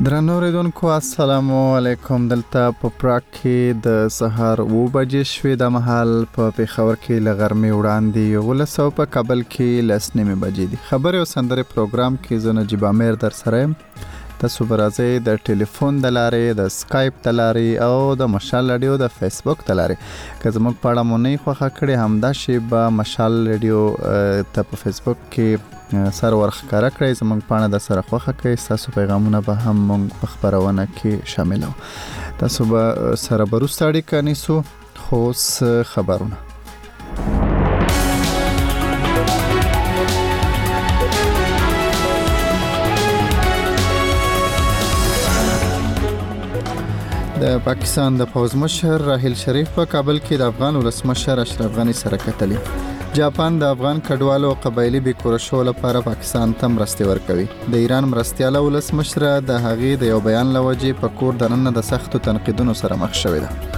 درنو اوریدونکو السلام علیکم. دلته په پراګ کې د سهار 9 بجې شوې د مهال په پیښور کې لغرمې وړاندې 1100 په کابل کې لسنیمه بجې دي. خبري او سندري پروګرام کې زه نجيب امیر در سره تاسو برازي د ټلیفون د لارې د سکایپ د لارې او د مشال رادیو د فیسبوک د لارې که زموږ پاړه مونږ خوخه کړي همدا شی به مشال رادیو ته په فیسبوک کې سره ورخکاره کړئ. زموږ پاڼه د سره خوخه کې تاسو پیغامونه به هم موږ په خبرونه کې شاملو. تاسو به سره بروستاړي کني سو خوس خبرونه د پاکستان د پوز مشر راحیل شریف په کابل کې د افغان ولسمشر اشرف غنی سره کتلی. جاپان د افغان کډوالو قبایلی بیکورشو لپاره پاکستان ته مرستې ورکوي. د ایران مرستياله ولسمشر د هغې د یو بیان لوجې په کور دننه د سختو تنقیدونو سره مخ شوې ده.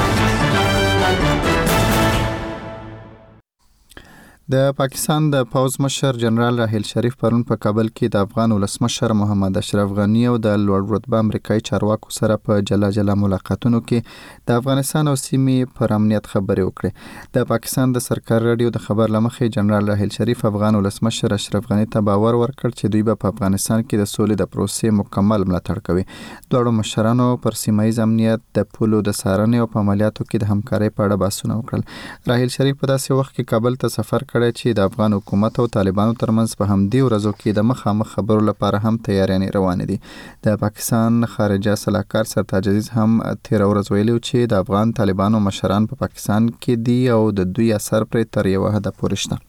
د پاکستان د پوز مشر جنرال راحیل شریف پرون په کابل کې د افغان ولسمشر محمد اشرف غنی او د لوړ رتبه امریکایي چارواکو سره په جلا ملاقاتونو کې د افغانستان او سیمې پر امنیت خبرې وکړې. د پاکستان د سرکار رادیو د خبر لمخې جنرال راحیل شریف افغان ولسمشر اشرف غنی ته باور ورکړ چې دوی به په افغانستان کې د سولې د پروسې مکمل ملاتړ کوي. دوه مشرانو پر سیمایي امنیت د پولو د سارنې او په عملیاتو کې د همکارۍ په اړه بحثونه وکړل. راحیل شریف په داسې وخت کې کابل ته سفر چې د افغان حکومت او طالبانو ترمنځ په همدې ورځو کې د مخامخ خبرو لپاره هم تیاریانې روانې دي. د پاکستان خارجه سلاکار سرتاج عزیز هم تیر ورځ ویلي چې د افغان طالبانو مشران په پاکستان کې دي او د دوی اثر پر تر یو حد پورې شته.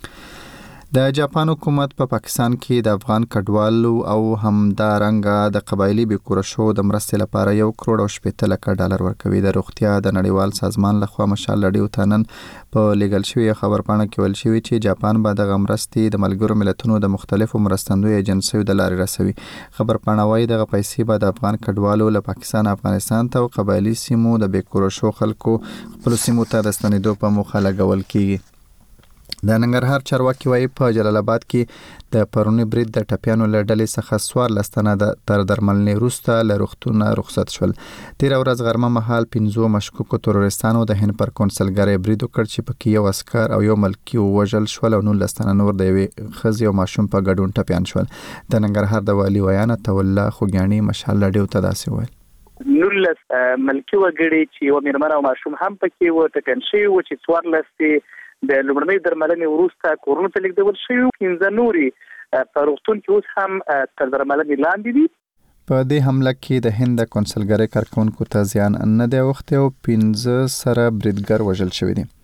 د جاپان حکومت په پاکستان کې د افغان کډوالو او همدارنګه د قبایلی بیکورشو د مرستې لپاره 1.8 کروڑ ورکوي. د روغتیا د نړیوال سازمان لخوا مشال رادیو تنن په لیګل شوی خبرپاڼه کې ویل شوی چې جاپان به د مرستې د ملګرو ملتونو د مختلفو مرستندوی ایجنسیو د لارې رسوي. خبرپاڼه وايي د پیسې به د افغان کډوالو له پاکستان افغانستان ته او قبایلی سیمو د بیکورشو خلکو خپل سیمو ته د ستنېدو په موخه لګول کیږي. د ننګرهار چارواکي وايي په جلال آباد کې د پرونی برید د ټپیانو لړډلې څخه سوار لستنه تر درملنې وروسته له روغتونه رخصت شول. تیر ورځ غرمه مهال 15 مشکوکو تروریستانو د هند پر کونسلګری برید وکړ چې پکې یو عسكر او یو ملکی وژل شول او 19 نور د یوې ښځې او ماشوم په ګډون ټپیان شول. د ننګرهار د والي ویان توله خوګیانی مشال رادیو ته داسې ویل. نورلس ملکی وګړي چې یو میرمن او ماشوم هم پکې و ټکن شي و چې څوارلس د لومړنۍ درملنې وروسته کورونو ته لیږدول شوي 15 نوري په روغتون کې اوس هم تر درملنې لاندې دي. په دې حمله کې د هند کونسلګری کارکونکو ته زیان نه دی اوښتی او 15 سره بریدګر وژل شوی دی.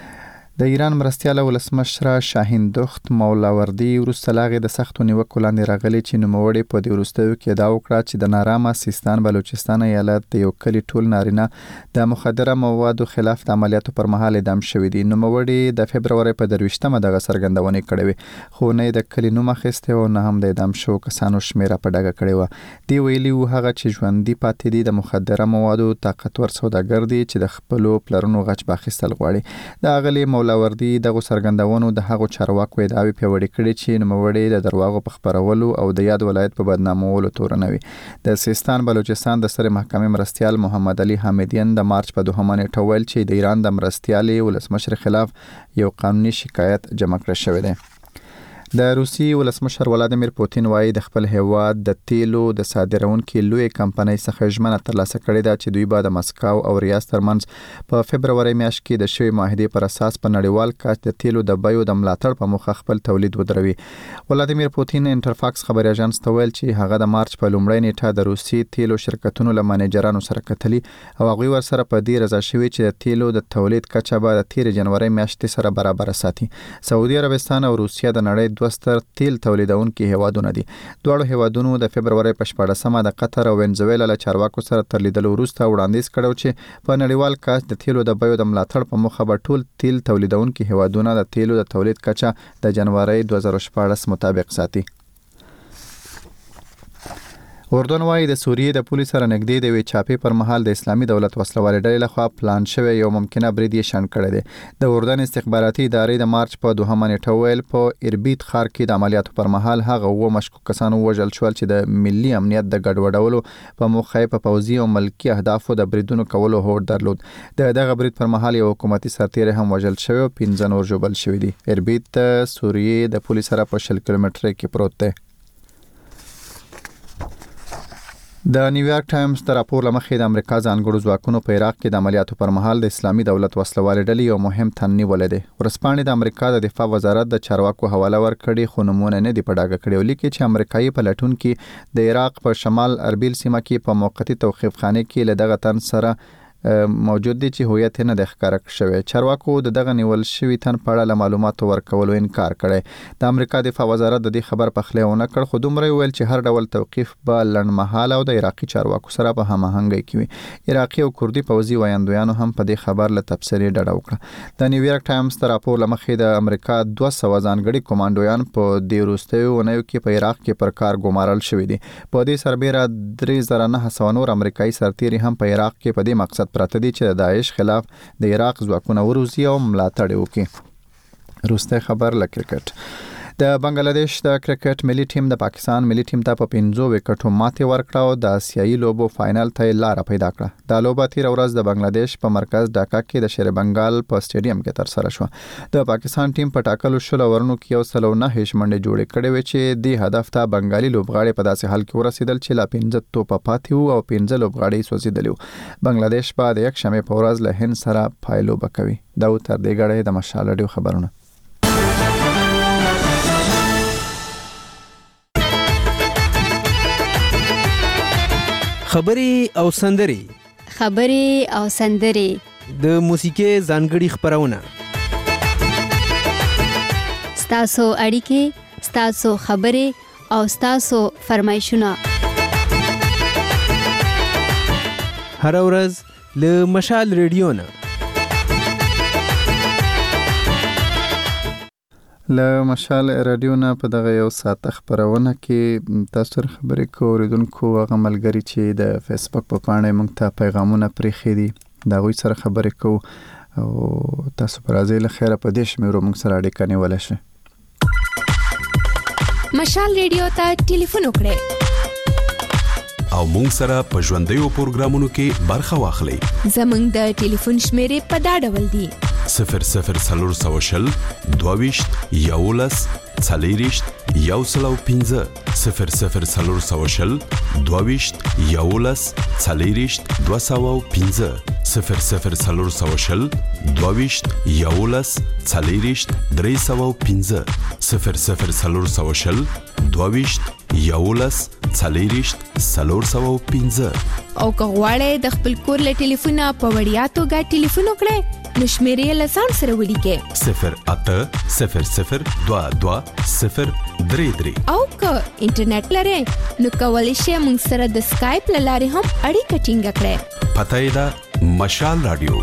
د ایران مرستياله ولسمشر شاهین دخت مولاوردی وروسته لاغې د سختو نیوکو لاندې راغلي چې نوموړی په دې وروستیو کې دا وکړه چې د نارامه سیستان بلوچستان ایالت د یو کلی ټول نارینه د مخدره موادو خلاف د عملیاتو پر مهال اعدام شوی دی. نوموړی د فبرवरी په 23مه دغه سرګندونې کړې وي خو نه د کلی نوم اخیسته او نه هم د اعدام شو کسانو شمیره په ډاګه کړې و. دی ویلي و هغه چې ژوندۍ پاتې دي د مخدره موادو طاقتور سوداګر دي چې د خپل پلرونو غچ باخستل غواړي. د اغلی مولاوردی دغه سرګندونو د هغو چارواکو ادعاوې پیوړې کړې چې نوموړی د درواغو په خبرولو او د یاد ولایت په بدنامولو تورنوي. د سیستان بلوچستان د سر محکمې مرستيال محمد علي حمیدین د مارچ په 2 نیټه ویل چې د ایران د مرستيالي ولسمشر خلاف یو قانوني شکایت جمع کړی شوی دی. د روسي ولسمشر ولادیمیر پوتین وايي د خپل هیواد د تیلو د صادرونکو لوی کمپنۍ څخه ژمنه ترلاسه کړې ده چې دوی به د مسکو او ریاض ترمنځ په فبرवरी میاشت کې د شوی معاهده پر اساس په نړیوال کچ د تیلو د بیو د ملاتړ په مخه خپل تولید ودروي. ولادیمیر پوتین انټرفاکس خبري اژانس ته ویل چې هغه د مارچ په لومړۍ نیټه د روسي تیلو شرکتونو له منیجرانو سره کتلی او هغه ورسره په دې رضا شوی چې د تیلو د تولید کچه به د 13 جنوري میاشتې سره برابر ساتي. سعودي عربستان او روسیا د نړۍ دوستر تیل تولیدونکو هیوادونه دي. دوه هیوادونو د فبرवरी په 14مه د قطر او وینزویلا له چارواکو سره تر لیدلو وروسته وړاندیز کړو چې په نړیوال کچ د تیلو د بیو د ملاتړ په مخه به ټول تیل تولیدونکو هیوادونه د تیلو د تولید کچه د جنوري 2014 مطابق ساتي. اردن وايي د سوریې د پولیس سره نږدې د وی چاپی پر مهال د اسلامي دولت وسلوال ډلې لخوا پلان شوی یو ممکنه برید یې شنډ کړی دی. د اردن استخباراتي ادارې د مارچ په 2 نیټه ویل په اربیل ښار کې د عملیاتو پر مهال هغه و مشکوک کسان وژل شول چې د ملي امنیت د ګډوډولو په موخه په پوځي او ملکی اهدافو د بریدونو کولو هوډ درلود. دغه برید پر مهال یو حکومتي سرتیری هم وژل شوی او 15 نور ژوبل شوی دي. اربیل د سوریې د پولیس سره په 100 کیلومتره کې پروت دی. د نیویارک ټایمز د راپور لمخې د امریکا ځانګړو ځواکونو په عراق کې د عملیاتو پر مهال د اسلامي دولت وسلوال ډلې یو مهم تن نیولې دي. ورسپانې د امریکا د دفاع وزارت د چارواکو حواله ورکړي خو نمونه نه دی په ډاګه کړی، ولیکي چې امریکایي پلټونکو د عراق په شمال اربیل سیمه کې په موقتی توقيف خانه کې له دغه تن سره موجود دي چې هویت نه د ښکارا شوی. چارواکو د دغه نیول شوی تن په اړه معلوماتو ورکولو انکار کړی. د امریکا دفاع وزارت د دې خبر په خلیونه کړ، خو دومره ویل چې هر ډول توقيف به لنډمهاله او د عراقي چارواکو سره په هماهنګي کوي. عراقي او کردي پوځي وایندویانو هم په دې خبر له تبصرې ډډه وکړه. د نیویارک ټایمز د راپور لمخې د امریکا 200 ځانګړي کمانډویان په دې وروستیو ونیو کې په عراق کې پر کار ګمارل شوی دي. په دې سربېره 3900 نور امریکایي سرتیري هم په عراق کې په دې مقصد پراته دي چې د داعش خلاف د عراق ځواکونه وروزي او ملاتړ وکړي. روسته خبر له کرکټ. د بنگلاديش د کرکټ ملي ټیم د پاکستان ملي ټیم ته په 15 وکټو ماتې ورکړه او د آسیایي لوبو فائنل ته لار پیدا کړه. د لوبه تیر ورځ د بنگلاديش په مرکز ډاکا کې د شیر بنگال په سټیډیم کې تر سره شو. د پاکستان ټیم په ټاکلو شل ورنو کې 109 منډې جوړې کړې وې چې د هدف ته بنگالي لوبغاړي په داسې حال کې ورسېدل چې لا 15 توپ پاتې وو او 15 لوبغاړي سوځیدل. بنگلاديش په د یک شنبه په ورځ له هند سره پایلو بکوي. دا تر دې غړې د مشال رادیو خبرونه. خبري او سندري د موسیقي ځانګړي خبرونه، ستاسو اړیکې، ستاسو خبري او ستاسو فرمایشونه هر ورځ له مشال رادیو نه. له مشال رادیو نه په دغه یو ساعت خبرونه کې تاسو خبرې کوریدونکو هغه ملګری چې د فیسبوک په پاڼه موږ ته پیغامونه پرېښي دي دا غوي سره خبرې کو او تاسو پر ازي له خیره په دې شمیرو موږ سره اړیکه نیول شي. مشال رادیو ته ټلیفون وکړئ او موږ سره په ژوندۍ پروګرامونو کې برخه واخلئ. زموږ د ټلیفون شمیرې په دا ډول دي: 00 22 11 40 115 00 22 11 40 215 00 22 11 40 315 00 22 11 40 315. او که غواړئ د خپل کور له ټلیفونه په وړیا توګه ټلیفون وکړئ نو شمیرې له ځان سره ولیکئ 0800 22 033. او که انټرنیټ لرئ نو کولی شئ موږ سره د سکایپ له لارې هم اړیکه ټینګه کړئ. پته یې ده مشال رادیو.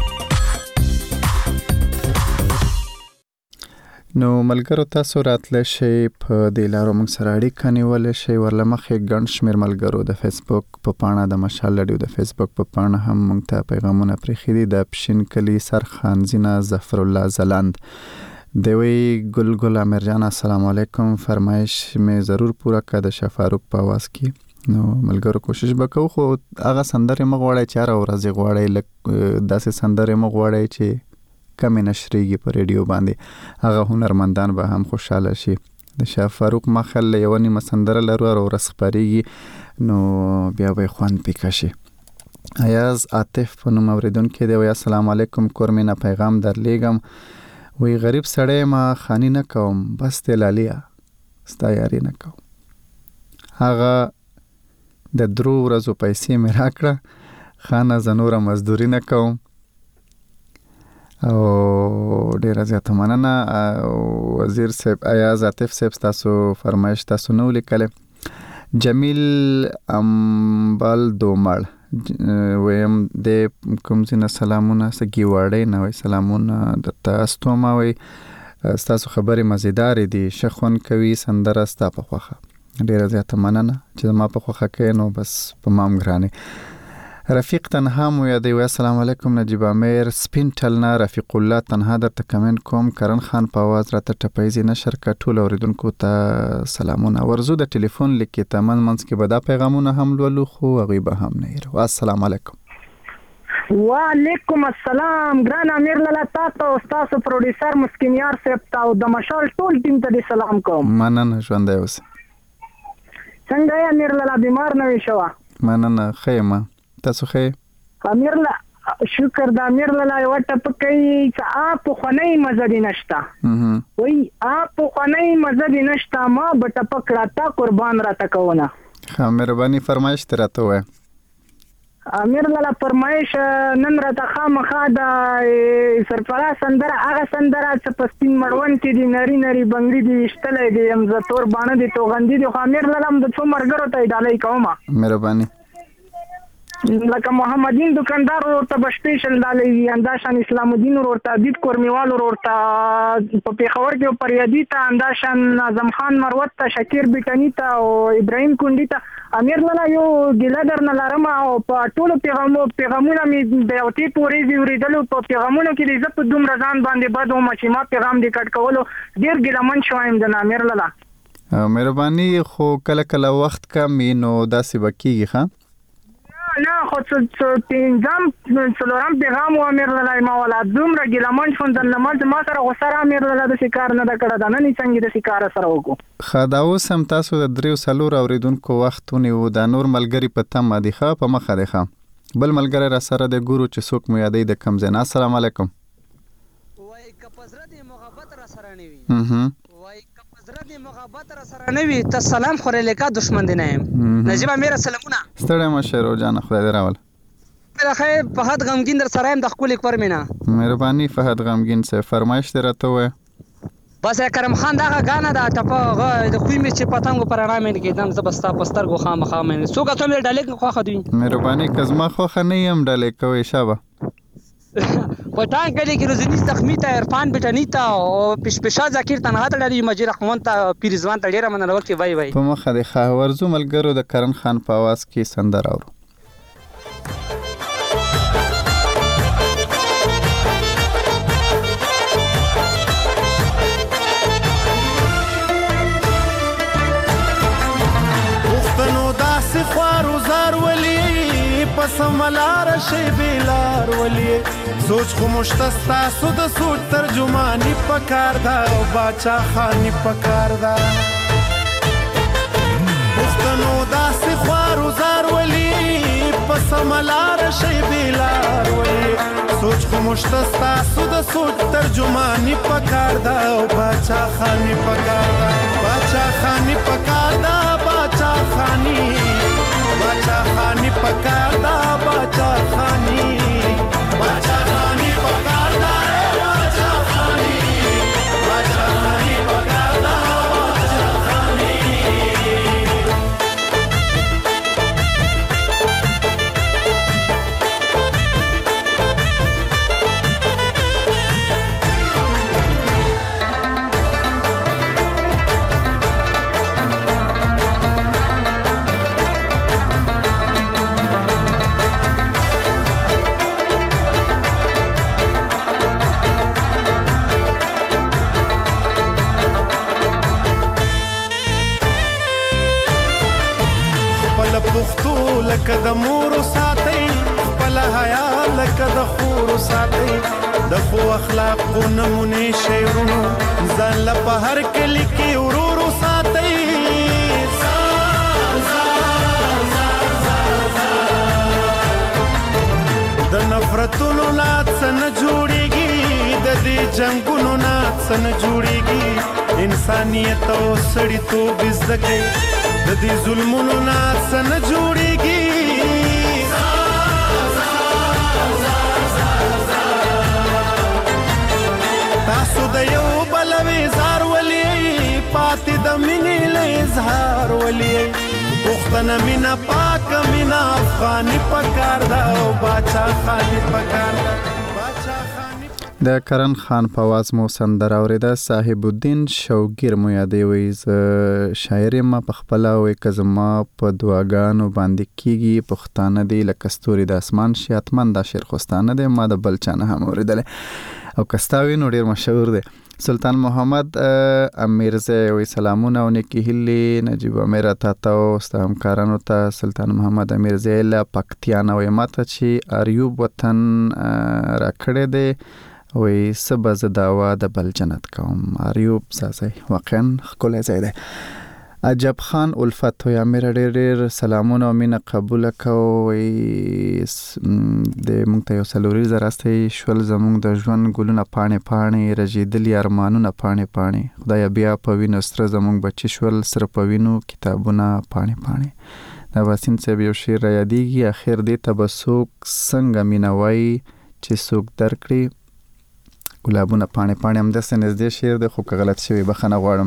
نو ملګرو تاسو راتلی شئ په دې لارو موږ سره اړیکه نیولی شئ. ورلمخې ګڼ شمېر ملګرو د فیسبوک په پاڼه د مشال رادیو د فیسبوک په پاڼه هم موږ ته پیغامونه پرېښي دي. د پشین کلي سرخان زینه ظفر الله زلند دوی ګل امیر جان السلام علیکم، فرمایش مې ضرور پوره کړه د شفاروق په आवाज کې. نو ملګرو کوشش وکړو خو هغه سندره مغواړی چې هر ورځ غواړی لکه داسې سندره مغواړی چې کمی نشریږي په ریډیو باندې، هغه هنرمندان به هم خوشاله شي. د شاه فاروق مخل یو نیمه سندره لرو او رسپاریږي نو بیا به خوان پکشي. ایاز عاطف په نوم اوریدونکو دی. السلام علیکم، کورمینا پیغام درلیږم. وی غریب سړی ما خانی نه کوم، بس تلالیا ستا یاري نه کوم. هغه د درو ورځو پیسې مې راکړه، خانه زنوره مزدوري نه کوم. او ډیره زیاته مننه وزیر صاحب. ایاز عاطف صاحب تاسو فرمایش تاسو نو لیکل. جمیل امبال دومړ ویم د کوم زنه سلامونه سګي وړې نه وای سلامونه د تاسو ما وای تاسو خبرې مزیدار دي، شخون کوي سندره ستا په خوخه. ډیره زیاته مننه چې ما په خوخه کې نو بس په مام ګرانه. رفیق تنها مو یادوي. السلام علیکم نجیب امیر سپین ټلنا رفیق الله تنها درته کمنټ کوم. کرن خان په आवाज راته ټپایزي نشر کا ټول اوریدونکو ته سلامونه. ورزو د ټلیفون لیکي تمن منځ کې به دا پیغامونه هم لولو خو هغه به هم نه یره. السلام علیکم. وعلیکم السلام ګران امیر لالا تاسو او تاسو پروډوسر مسکینیار صاحب ته د مشال ټول ټیم ته سلام کوم. مننه ژوندی اوسه. څنګه یې امیر لالا بیمار نه شوه؟ مننه خیمه تاسو خې؟ امیر لالا شکر د امیر لالا یو ټپکې چې اپ خنۍ مزه نشته وای اپ خنۍ مزه نشته ما به ټپکړه تا قربان را تکونه. ها مهرباني فرمایش تراته وای امیر لالا فرمایش نن را ته خامخا د سرفراز سندره هغه سندره چې په سپین مړوند کې دي نری نری بنګړي دي شتلې دي هم ز تور باندې دي توغندي دي خو امیر لالا د څو مرګرو ته ډالۍ کومه مهرباني لکه محمدین دکاندار ورته بشپیشل ډالۍ انداشان اسلام الدین ورته عبید کورمیوال ورته په پیښور کې پریادی ته انداشان اعظم خان مروت ته شکیر بیٹانی ته او ابراهیم کونډی ته امیر لالا یو ګیله درنه لرم او په ټولو پیغامونه مې د یو ټی پورې وریدلو په پیغامونو کې د زپ دوم رضان باندې بد او چې ما پیغام دې کټ کولو ډیر ګیلمن شوم د امیر لالا. مهرباني خو کله کله وخت کم نو داسې بکیږي ښه نه خو پینځم څلورم پیغام و امیر لالا ما ولا دومره ګیلمن شوم د نماز ما سره غوسره امیر لالا د شکار نه کړه دا نه څنګه د شکار سره وکړو. خدا اوس هم تاسو د دریو سلور اوریدونکو وختونه و د نور ملګری په تم دی ښه په مخه دی ښه بل ملګری را سره د ګورو چې څوک مو یادې د کم زین. السلام علیکم. وای کپزره د محبت را سره نه وي وای کپزره د محبت را سره نه وي ته سلام خورې لکه دشمن دی نه نجیب امیر سلامونه. ستړی مشه روزانه خدای دې راول. خیر فهد غمگین در سره هم د خپل کور مینا. مهرباني فهد غمگین سے فرمایش درته وای. بس کرم خان دا غانا دا ټپه د خوې می چې پتنګ پر اړه مې کېدم زبستا پستر غو خامخا مې سو کته مې ډالې خو خدوي. مهرباني کزما خو خنه يم ډالې کوي شابه. پټان کلی کې روزنی زخمی ته عرفان بیٹانی ته او پشپشا ذکر تنها ته لري مجید رحمان ته پیرزوان ته ډیره مننه ورکې وای وای. په مخه د خاورزو ملګرو د کرن خان په आवाज کې سندره اورو. خوارو زار ولی پس ملار شی بیلار ولی سوچ خو مشتستا سود سوچ ترجمانی پکار دا باچا خانی پکار دا پختنو دا سی خوارو زار ولی پس ملار شی بیلار ولی سوچ خو مشتستا سود سوچ ترجمانی پکار دا باچا خانی پکار دا باچا خانی پکار دا باچا خانی باچا خانی پکار دا باچا خانی باچا خانی پکار دا باچا خانی باچا خانی پکار دا باچا خانی. پختو لکه د مور ساتي خپل حیا لکه د خور ساتي د خو اخلاق نمونه شعرونو ځان له په هر کلی کې ورور ساتي د نفرتونو نات سن جوړيږي د دې جنگونو نات سن جوړيږي انسانيت او سړیتوب زده د دې ظلمونو نات سن جوړيږي تاسو د یو بل وزار ولي پاتې د مینې له اظهار ولي پښتنه مینا پاک مینا افغاني پکار دا او باچا خاني پکار دا باچا خاني. د کرن خان په आवाज مو سندره اوریده. صاحب الدین شوګیر مو یادې وي ز شاعر ما په خپل او کزما په دواګانو باندې کیږي پښتانه دی لکه ستوري د اسمان شیاتمن دا شعر خوستانه دی ما د بلچانه هم اوریدل او کستاوی نو ډیر مشهور دی. سلطان محمد امیرزه وی سلامونه او نیکی هلی نجیب امیر تا او همکارانو ته سلطان محمد امیرزه له پکتیان او ماته چې اریوب وطن راکړه دی وی سبز داوا د بل جنت کوم اریوب ساسي واقعا خپل ځای دی. عجب خان الفت یا میر ډېر سلامونه او مینه قبول کوي د مونږ ته یو سلوري زراستي شول زمونږ د ژوند ګلونه پاڼې رژیدلی ارمانونه پاڼې خدای بیا په وینو سره زمونږ بچی شول سره په وینو کتابونه پاڼې دا واسین څه یو شعر را یادېږي اخر دې تبسوک څنګه مینوي چې څوک درکړي ګلابونه پاڼې هم داسې نږدې شعر دی خو که غلط شوی بخښنه غواړم.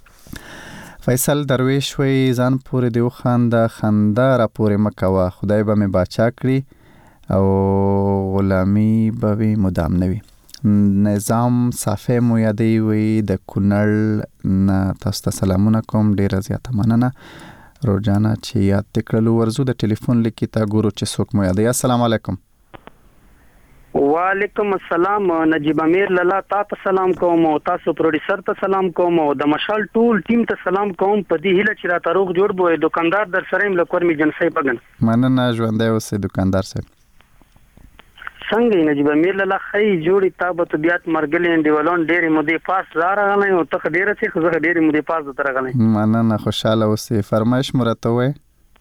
فیصل درویش وی ځان پورې دی وخانده خنده را پورې مه کوه خدای به مې باچا کړي او غلامي به وي مدام نه وي. نظام صافی مو یادې وی د کونړ نه تاسو ته سلامونه کوم ډېره زیاته مننه روجانه چې یاد تکړلو ورزو د ټلیفون لیکي تا ګورو چې څوک مو یادې. السلام علیکم. وعلیکم السلام نجیب امیر لالا تاسو سلام کوم او تاسو پروډوسر ته سلام کوم او د مشال ټول ټیم ته سلام کوم په دې هیله چې را تاروغ جوړ بوې دکاندار در سره ایم لکور می جنسي پګن مننه ژوندې اوسې دکاندار صاحب څنګه نجیب امیر لالا خی جوړی تابت بیات مرګلې انډیولون ډېری مودې پاس راغلی او ته ډېره څه خو ډېری مودې پاس تر غلی مننه خوشاله اوسې فرمایش مرته وې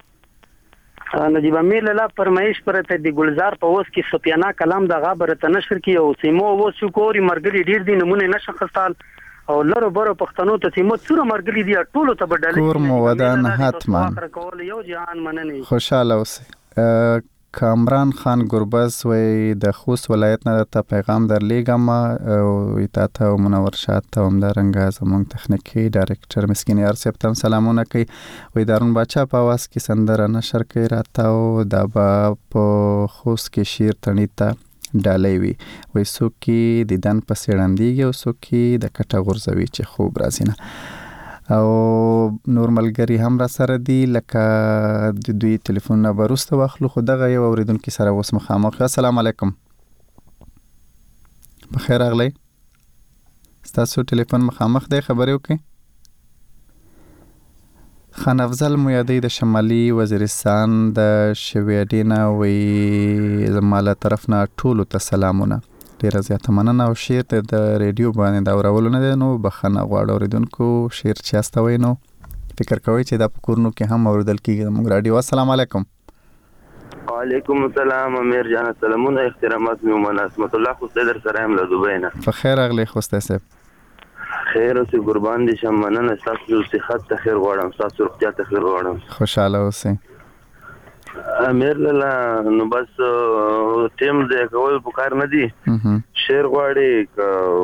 نجیب امیر لالا فرمایش پرته د ګلزار په اوس کې سپیانا کلام د غابر ته نشر کی او سیمو اوس کوري مرګلي ډیر دي نمونه نشه خستال او لرو برو پښتنو ته سیمو څوره مرګلي دي ټولو ته بدل کور مو ودان حتما یو جهان منني خوشاله اوسې. کامران خان ګربز وی د خوست ولایت نه ته پیغام درلیږم او ته منور شاد ته هم د رنګ زمونږ تخنیکی ډایرکټر مسکین یار صاحب ته سلامونه کوي وی دارون بچا په आवाज کې سندره نشر کوي راته او دا په خوست کې شیر تڼیتا ډالې وی وی سوکي دیدن په سړندېږي او سوکي د کټه غورځوي چې خوب راځي نه او نور ملګری هم را سره دی لکه د دوی ټلیفون نه وروسته واخلو خو دغه یو اوریدونکو سره اوس مخامخ. السلام علیکم بخیر راغلی ستاسو ټلیفون مخامخ دی خبرې وکړئ. خان افضل مو یادې د شمالي وزیرستان د شویډینا وی زماله طرف نه ټولو ته سلامونه ډیره زیاته مننه او شعر ته د ریډیو باندې دا اورولو نه دی نو بخښنه غواړو اوریدونکو شعر چې استوي نو فکر کوئ چې دا په کورونو کې هم اوریدل کیږي موږ رادیو. السلام علیکم. وعلیکم السلام امیر جان سلامونه احترامات مې ومنه اسمت الله خو در سره هم له دوبۍ نه په خیر اغلی خوسته صاحب خیر اوسې قربان دي شم مننه تاسو صحت ته خیر غواړم تاسو روغتیا ته خیر غواړم خوشاله اوسئ. امیر لالا نو بس ټیم دې کول پکار نه دي شعر غواړي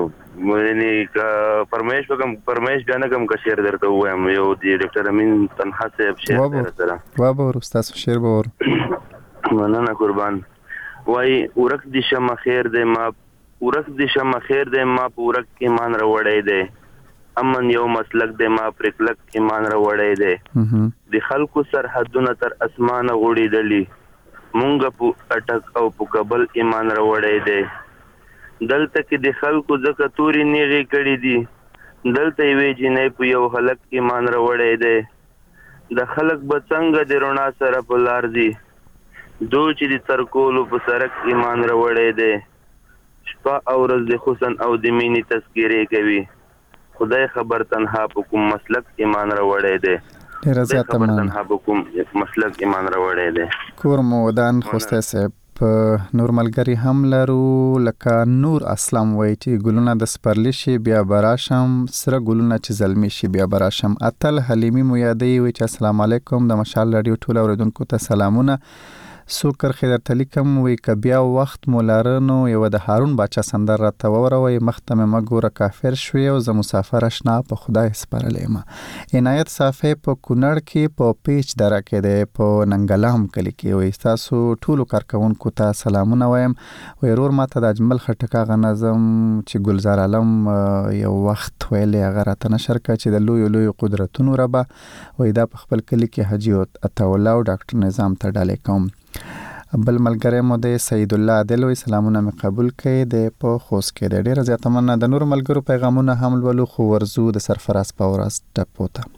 ک فرمایش بیا نه کوم که شعر درته وایم یو دی ډاکټر امین تنها صاحب شعر سره وابه تاسو شعر به ور مننه قربان وای ورک دي شم خیر دې ما ورک دي شم خیر دې ما پورک ایمان راوړې دې امن یو مسلک دې ما پر کلک ایمان راوړې دې د خلکو سرحدونه تر اسمانه غوړې دلی مونږ په اٹک او په کابل ایمان راوړې دې دلته کې د خلکو ځکه توري نیغې کړې دي دلته وی جنې په یو خلک ایمان راوړې دې د خلک به څنګه د رڼا سره په لار دي دو چې د ترکولو په سرک ایمان راوړې دې شپه او ورځ د حسن او د مینې تذکرې کوي خدای خبر تنها په کوم مسلک ایمان راوړې دې ډیره زیاته مننه تنها په کوم مسلک ایمان راوړې دې کور مو ودان خوسته صاحب نور ملګری هم لرو لکه نور اسلام وای چې ګلونه د سپرلی شي بیا براشم سره ګلونه چې زلمی شي بیا براشم. اتل حلیمی مو یادې وای چې السلام علیکم د مشال رادیو ټول اوریدونکو ته سلامونه سو کرخې درته لیکم وی که بیا وخت مو لاره نو یوه د هارون باچا سندر راته ووروئ مخته مې مه ګوره کافر شوې او زه مسافر اشنا په خدای سپارلی یم. عنایت صافی په کونړ کې په پیچ دره کې دی په ننګلام کلي کې وی ستاسو ټولو کارکوونکو ته سلامونه وایم. وی ورور ماته د اجمل خټک هغه نظم چې ګلزار عالم یو وخت ویلی هغه راته نشر کړه چې د لویو قدرتونو ربه وی دا په خپل کلي کې حاجي عطاالله او ډاکټر نظام ته ډالۍ کوم. بل ملګری مو دی سید الله عادل وی سلامونه مې قبول کړئ د په خوست کې دی. ډېره زیاته مننه. د نورو ملګرو پیغامونه هم لولو خو ورځو د سرفراز په ورځ ټپو ته.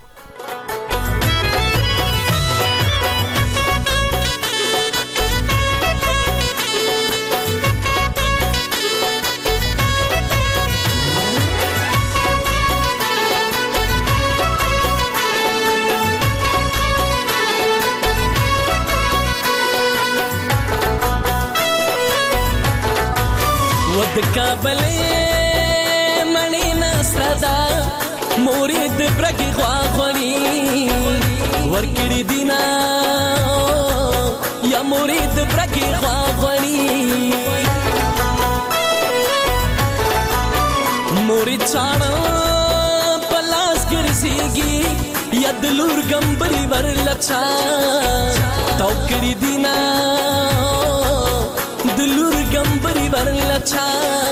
د کابلې منی نسدا مورید برګي غواغوري ورکړي دینا یا مورید برګي غواغوري مورید چاړه پلاس ګرځيږي یا دلور ګمبري ورلچا توکړي دینا دلور ګمبري ورلچا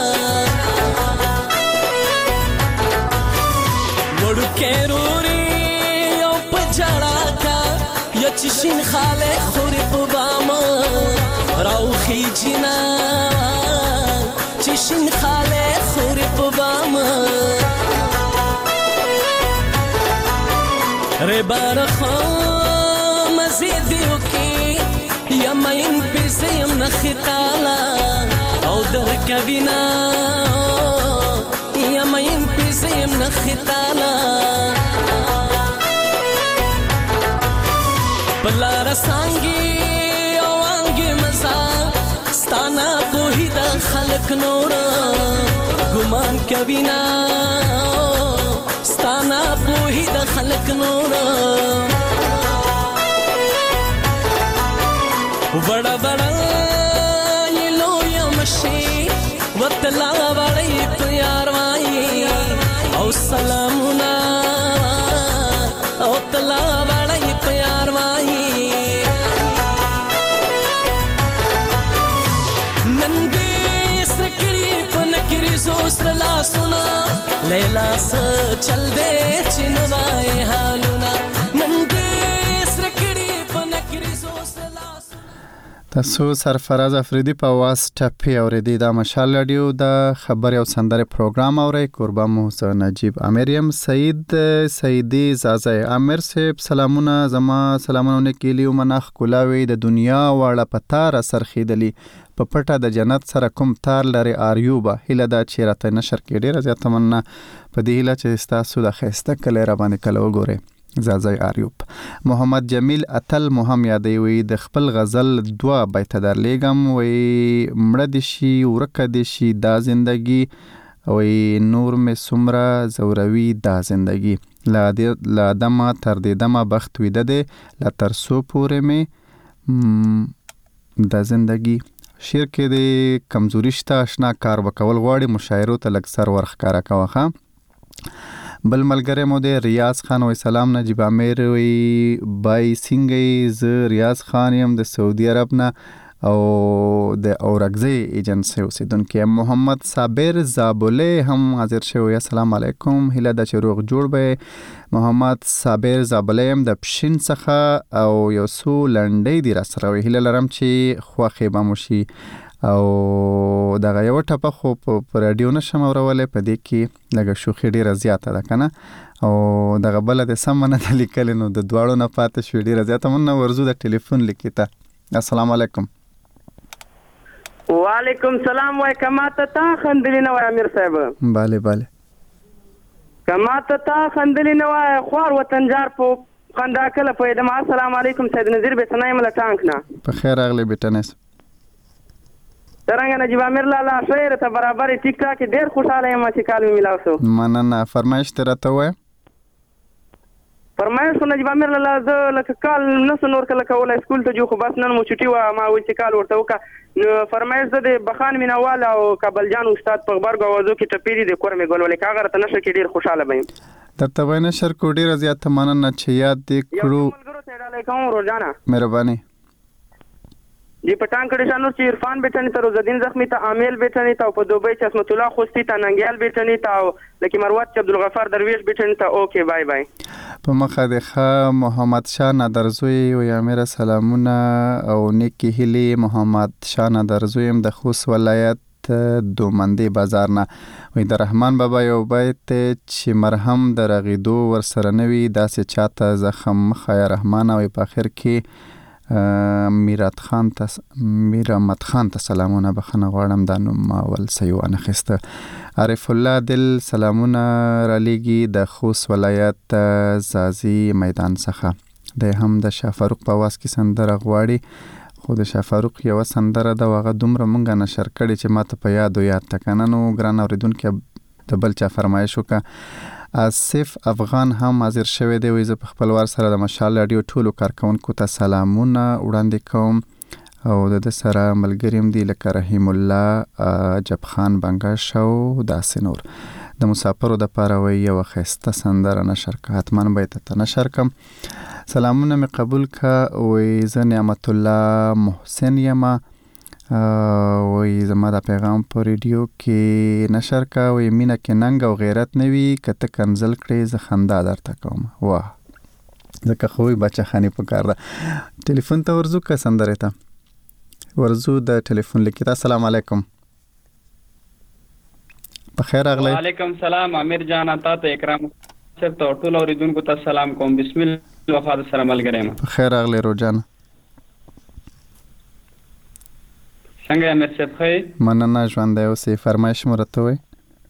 وړو کېروري او پجړا کا یا چشین خاله خوري په باما راوخي جنا چشین خاله خوري په باما ره بارخه مزيديو کې یا ماین پسیم نخطالا او در کبینا یا ماین پسیم نخطالا پلا رسانگی او آنگی مزا ستانا کوهی دا خلق نورا گمان کبینا ستانا کوهی دا خلق نورا بڑا بڑا یہ لویا مشی وطلا بڑی پیار وائی او سلامنا او تلا بڑی پیار وائی نندی سکری پنکری زوسر لا سنا لیلا سا چل دے چنوائے حالونا نندی سکری پنکری زوسر لا سنا. تاسو سرفراز افریدی په واس ټپی اوریدي دا مشال رادیو د خبر او سندره پروګرام اوري. قربان مو نجیب امریم سیدی زازه امر صاحب سلامونه زما سلامونه کلیو منخ کولاوي د دنیا واړه پتار سرخیدلی په پټه د جنت سره کوم تار لري اریوبه هله دا چیرته نشر کې ډیره زیاته مننه په دې هله چې تاسو د خسته کله را باندې کله وګورئ. زازای آریوب محمد جمیل اتل مهم یادی وی د خپل غزل 2 بیت درلیګم وی مړه دي شي ورکه دي شي دا زندگی وی نور می سمرا زوروی دا زندگی لا دما تر دې دما بخت ویده ده لا ترسو پورې می دا زندگی شعر کې د کمزوري شته آشنا کار وکول غواړي مشاعرو ته لږ سر ورخکاره کوخه. بل ملګری مو دی ریاض خان وی سلام نجیب امیر وی بای سنگی ز ریاض خان یم د سعودي عرب نه او د اورګزی ایجنسی اوسیدونکو. محمد صابر زابله هم حاضر شوی. السلام علیکم هله د چروغ جوړ به محمد صابر زابله هم د پښین څخه او یو سو لنډی دی را سره وی هله لرم چې خوخه به موشي او دغه یو ټپه خو په رادیو نشم اورولې په دې کې لږه شوخي ډیره زیاته ده کنه او دغه بل د سمنه د لیکل نو د دواړو نه پاتې شو ډیره زیاته مونږ ورزو د ټلیفون لیکته. السلام علیکم. وعلیکم سلام وای کماته تا خندلینه وای امیر صاحب. bale bale کماته تا خندلینه وای خوار وطن جار په خندا کله پیدا. السلام علیکم سید نذیر به سنایم له ټانک نه په خیر اغلی بیٹنس څنګه نجیب امیر لالا خیر ته برابر ټیک ټاک ډیر خوشاله یم چې کال می ملاو شو. مننه فرمایش تر ته وای فرمایش خو نجیب امیر لاله زه لکه کال نسو نور کله کولی سکول ته جو خو بس نن مو چټي وه ما وایي چې کال ورته وکړه نو فرمایش زه د بخان مینوال او کابل جان استاد په غبرګو اوازو کې ټپې دي د کور مې ګل ولې که هغه راته نشر کې ډېر خوشحاله به یم درته وای نشر کو ډېره زیاته مننه چې یاد دې کړو یو ملګرو ته ډالۍ کوم روزانه مهرباني जी पठान कड़िशानूर ची इरफान बेटनी ता रोज़दीन ज़ख्मी ता आमिल बेटनी ता ऊपर दुबई ची असमतुल्ला खुस्ती ता नंगियाल बेटनी ता लेकिन मरवत ची अब्दुल गफार दरवेश बेटनी ता ओके बाय बाय په مخه د ښه محمد شاه نادرزوی و یا میرا سلامونه او نیکی هیلی محمد شاه نادرزویم د خوست ولایت دومندی بازار نه وی د رحمان بابا یو بیت چې مرهم د رغیدو ورسره نوي داسې چاته زخم خیا رحمان او په اخر کې میرامت خان ته سلامونه بخنه غواړم دا نوم ما ول سیو انخسته عارف الله دل سلامونه را لېږي د خوست ولایت زازی میدان څخه د هم د شاه فاروق په واس کې سندره غواړي خو د شاه فاروق یو سندره د واغه دومره مونږه نشر کړي چې ماته په یاد تکنه نو ګران اوریدونکو د بل چا فرمایش وکړه آصف افغان هم حاضر شوی دی وی زه په خپل وار سره د مشال رادیو ټولو کارکونکو ته سلامونه وړاندې کوم او د سره ملګریم دی لکه رحیم الله جب خان بنگش او داسې نور د مسافرو د پاره وی یو خسته سندره نشر که حتما باید ته نشر کم سلامونه می قبول کا وی زه نعمت الله محسن یما وی زما د پیغام په ریډیو کې نشر کا وی مینه کې ننګ او غیرت نوي کته کنزل کړي ز خندا درته کوم واه ځکه خوې بچا خاني پکار ده ټلیفون ته ورزو کا سندره ته ورزو د ټلیفون لیکي السلام علیکم په خیر اغلی وعلیکم سلام امیر جان ته اکرام صاحب ته ټول اوریدونکو ته سلام کوم بسم الله وفاد سره ملګری ما په خیر اغلی روزان څنګه امیر صاحب خې مننه ژوند دی اوسې فرمایش مرته وي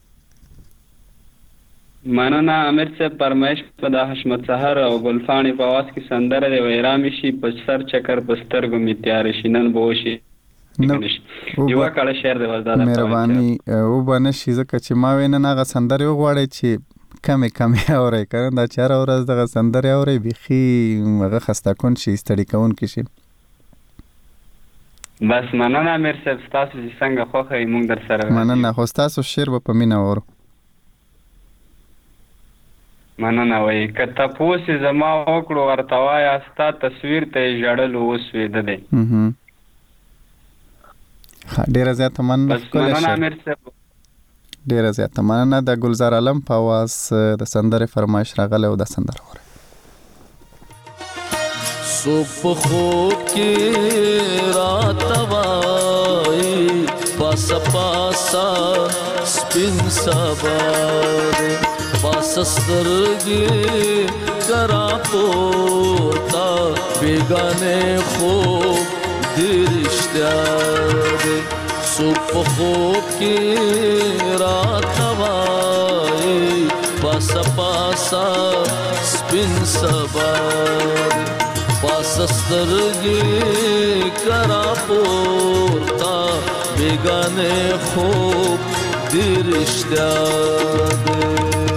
مننه امیر صاحب فرمایش په د حشمت سحر او ګلفانی په आवाज کې سندره دی ویرامي شي په سر چکر پسترګو می تیار شي نن بوشي یو کله شعر دی وزاده مهرباني او باندې شي ځکه چې ما وینه هغه سندره وغواړي چې کمې اوري کړه دا چاره ورځ دغه سندره اوري بيخي هغه خسته کون شي ستړي کون کې شي بس مننه امیر صاحب تاسو چې څنګه خوښه موږ در سره مننه خو تاسو شعر په مینا ورو مننه وای کته پوسې زما وکړو ورته وای استا تصویر ته جړل اوس وې ده ډیره زیاته مننه بس مننه امیر صاحب ډیره زیاته مننه د ګلزار علم په आवाज د سندره فرمایش راغله او د سندره وره صبح خوب کی رات وائی پاسا پاسا سپین سبار پاسا سترگی کرا پورتا بیگانے خوب دیرشتیار صبح خوب کی رات وائی پاسا پاسا سپین سبار پاسسترگی کرا پورتا بیگانے خوب دیرشتیا دے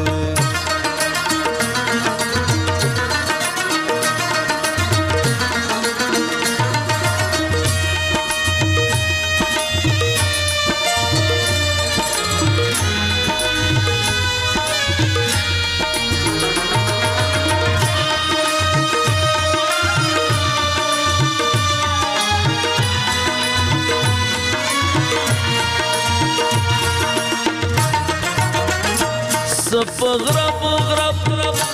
غرب غرب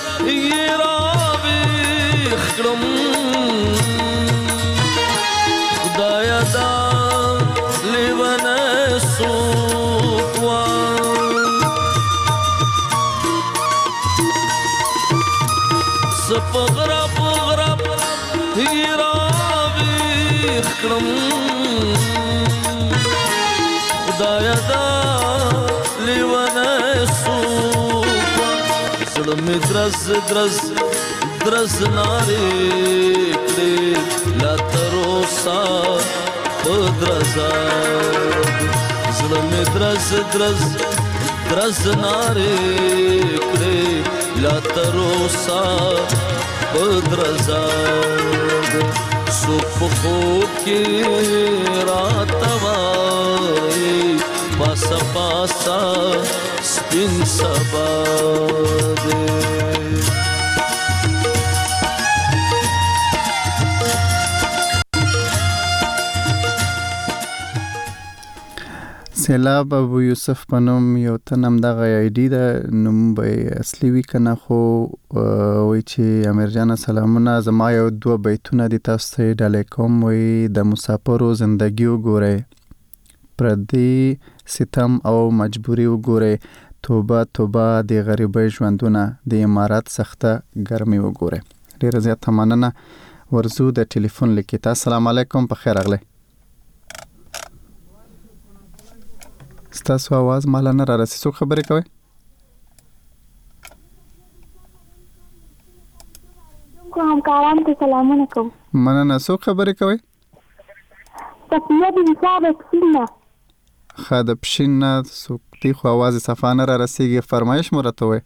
یراوی خکرم خدایا دا لیون سوکوان سپ غرب غرب یراوی خکرم خدایا دا لیون می درز ناری کړي لا تروسا پدرزا زړه می درز ناری کړي لا تر اوسه بدرزاد سو په خوب کې راته وایي پاسا پاسا سپین سبا دی سیلاب ابو یوسف پنوم یو تنم دغه آی ډی ده نوم به اصلي وي کنه خو وای چې امیر جان سلامونه زما یو دوه بیتونه دي تاسو ته ډالۍ کوم وای د مسافرو زندگی وګورئ پردي ستم او مجبوری وګورئ توبه توبه د غریبۍ ژوندونه د امارات سخته ګرمي وګورئ ډیره زیاته مننه ورزو د ټلیفون لیکي تاسو السلام علیکم په خیر اغلی ستاسو आवाज مالا نه را رسي څوک خبرې کوي کوم کاران ته سلامونه کوم مننه څوک خبرې کوي تفیه د حساب پښینه خاده پښینه څوک دی خو आवाज صفانه را رسیږي فرمایش مرته وي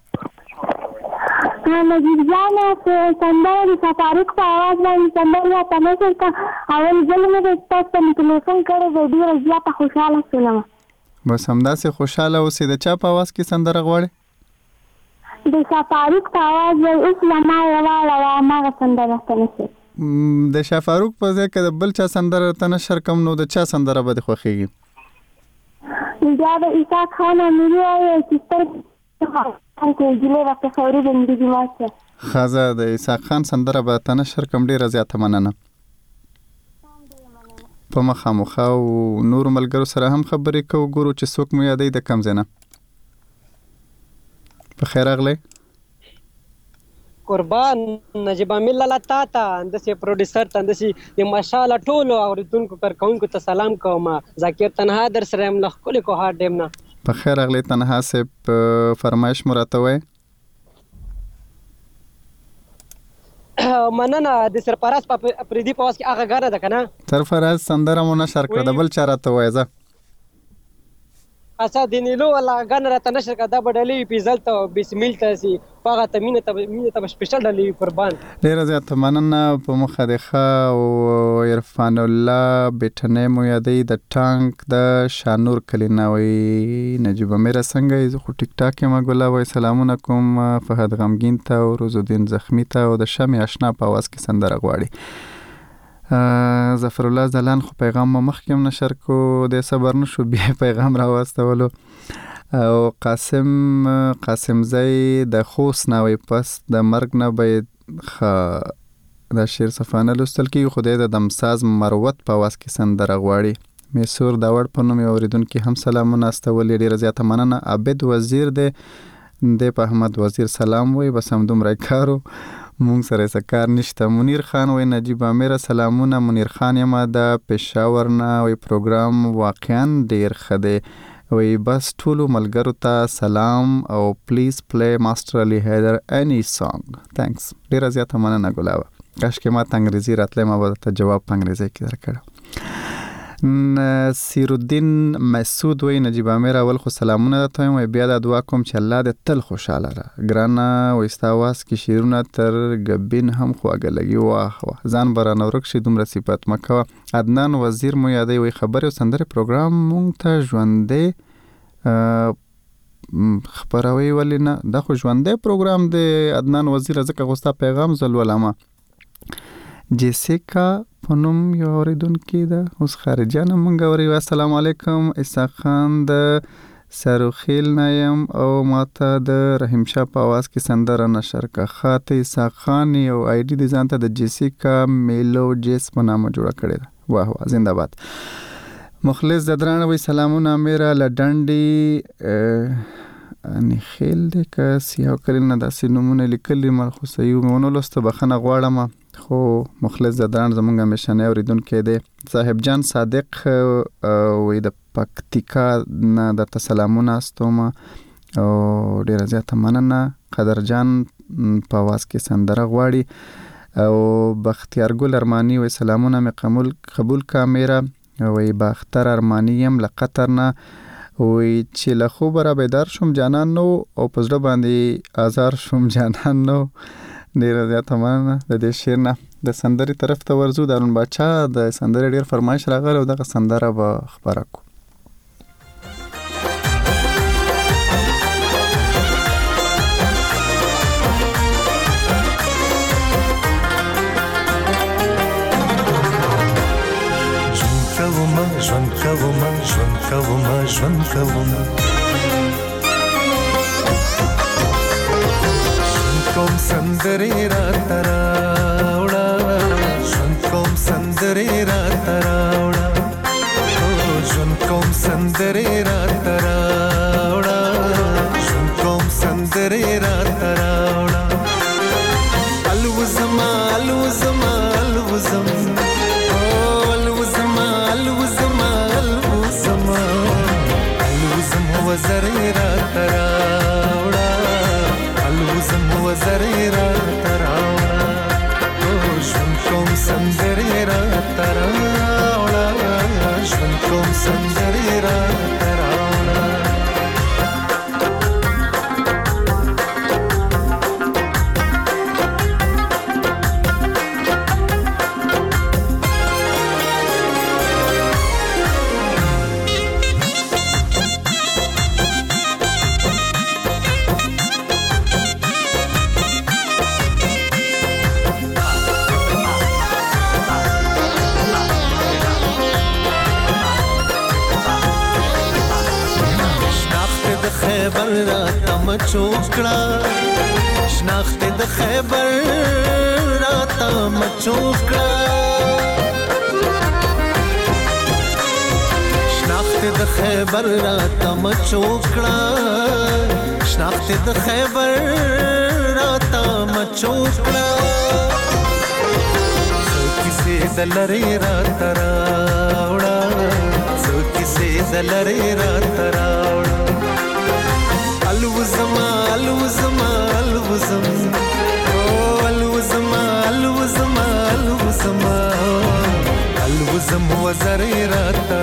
نجیب جان سندره د سفارق په आवाज باندې سندره تاسو ته اول ځل مې تاسو ته ټلیفون کړی دی ډیره زیاته خوشاله شوم بس همداسې خوشاله اوسې د چا په आवाज کې سندره غواړي د سفارق په आवाज یې اوس لمه واړه ما سندره تنشي د شفاروق په ځای کې د بل چا سندره تنشر کم نو د چا سندره به خوښيږي دا د عیسی خان امیر او سپر څنګه جلې وخت خوري بندګي ماته خزه د عیسی خان سندره به تنشر کم ډیره زیاته مننه په مخامخه او نور ملګرو سره هم خبرې کوو ګورو چې څوک مو یادې د کم ځنه په خیر اغلی قربان نجیب امیل لاله تا ته اندسې پروډوسر ته اندسې د ماشاءالله ټولو اوریدونکو کارکونکو ته سلام کوم ذاکر تنها در سره هم له ښکلي کوهاټ ډیم نه په خیر اغلی تنها صاحب فرمایش مو راته وایي مننه د سرفراز په پردي په واس کې هغه غاره ده کنه سرفراز سندره مو نشر کړ د بل چاره ته وایزه اسا د نیلو ولا غن راته نشر کړه د بډلې پیزل ته بسمیل ته سي هغه ته مینه ته سپیشل ډلې قربان ډیر زیات مننه په مخه د ښه او عرفان الله بیٹنه مو یادې د ټانک د شانور کلیناوي نجیب امیر څنګه زه خو ټیک ټاک ما ګولا وای سلامونه کوم فهد غمگین ته او روزالدین زخمی ته او د شمع آشنا په आवाज کې سندره غواړي ظفر الله زلان خو پیغام مخکې نشر کو د صبر نشو بیا پیغام را واستولو او قاسم زئی د خوست نوې پس د مرګ نه به د شیر صفانه لوستل کې خدای د دمساز مروت په आवाज کې سندره غواړي میسور داوړ په نوم اوریدونکو هم سلامونه استولې ډیره زیاته مننه عبد وزیر د په احمد وزیر سلام وای بس هم دومره کارو مونږ سره سکار نشته منیر خان وای نجیب امیر سلامونه منیر خان یم د پېښور نه وای پروګرام واقعا ډیر خده وای بس ټولو ملګرو ته سلام او پلیز پلی ماستر علی حیدر any song thanks ډیر زیاته مننه ګلاوه کاش کې ما انګریزي راتله ما به ته جواب په انګریزي کې درکړم نصیر الدین مسعود وای نجیب امیر اول خو سلامونه ته وای بیا د دعا کوم چې الله دې تل خوشاله را ګرانه وای استاواز کې شیرونه تر غبین هم خواږه لګي واه ځان برانه ورکشي دومره صفات مکه عدنان وزیر مو یادې وای خبره سندره پروګرام مونږ ته ژوندې خبروي ولینا دا خو ژوندې پروګرام دی عدنان وزیر ځکه غوستا پیغام زل ولما جیسیکا پنوم یو اوریدونکو ده اوس خارجانه مونږ اوري السلام علیکم اسحاق خان د سروخیل نایم او ماته د رحیم شاه په आवाज کې سندره نشر کا خاطه اسحاق خان یو آی ډی د ځانته د جیسیکا میلو جیس په نامه جوړه کړې ده واه واه زنده باد مخلص زدران وی سلامونه میرا لډنډي ان خیل د کسیو کلینه داسې نمونه لیکلي مل خو سيو مونږ لسته بخنه غواړم خو مخلص زدران زمونږ مشنه اوریدونکو دی صاحب جان صادق وی د پکتیکا نه د سلامونه استوم او ډیر زیاته مننه قدر جان په आवाज کې سندره غواړي او بختیار ګل ارمانی وی سلامونه مې قبول کا میرا وی باختر ارمانی يم لقطر نه وی چې له خوبه را بیدار شوم جانان نو او په زړه باندې آزار شوم جانان نو. ډېره زیاته مننه د دې شعر نه. د سندرې طرف ته ورځو. د هارون باچا د سندرې ډېر فرمایش راغلی او دغه سندره به خپره کړو. ژوند کومه ژوند کومه ژوند کومه کوم سندرې راته راوړه ژوند کوم سندرې راته راوړه ژوند کوم سندرې راته راوړه ژوند کوم سندرې راته راوړه الوزما الوزما الوزم وزرې راته راوړه الوزم وزرې راته راوړه ژوند کوم سندرې راته راوړه ژوند کوم سندرې راته راوړه. چوکړه شناخت د خیبر راته مچوکړه شناخت د خیبر راته مچوکړه شناخت د خیبر راته مچوکړه څو کیسې د لرې راته راوړه څو کیسې د لرې راته راوړه الوزما الوزما الوزم الوزما الوزما الوزما الوزم وزرې راته